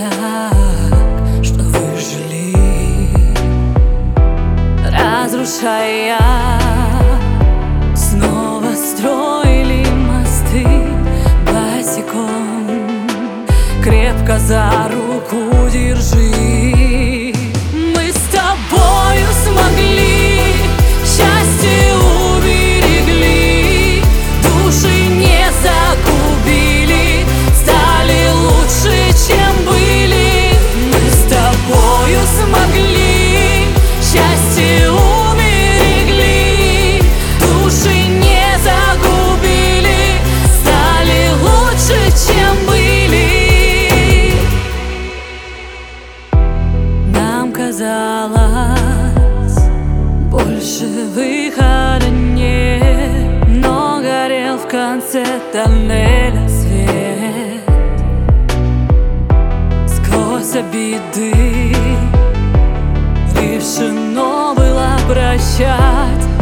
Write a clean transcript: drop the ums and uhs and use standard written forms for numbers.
так, что выжили, разрушая, снова строили мосты босиком. Крепко за руку держи. Мы с тобою смогли, счастье уберегли, души не загубили, стали лучше, чем были. Мы с тобою смогли, счастье уберегли, души не загубили, стали лучше, чем были. Нам казалось, больше выхода нет, но горел в конце тоннеля свет. Сквозь обиды решено было прощать.